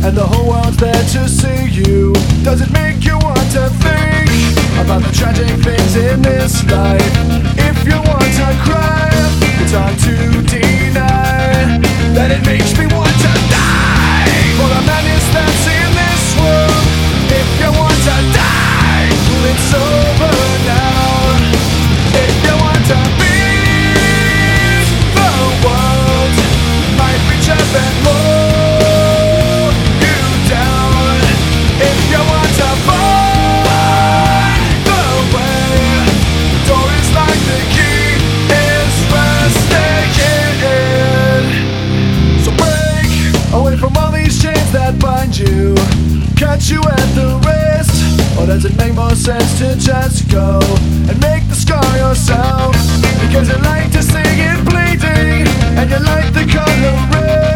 and the whole world's there to see you. Does it make you want to think about the tragic things in this life? If you want to cry, it's hard to deny that it makes me want to die for the madness that's in this world. If you want to die, well, it's over now. If you want to beat the world, might reach up and hold you down. If you want to find the way, the door is locked, the key is rusted. So break away from all these chains that bind you, cut you at the wrist. Or does it make more sense to just go and make the scar yourself? Because you like to see it bleeding, and you like the color red.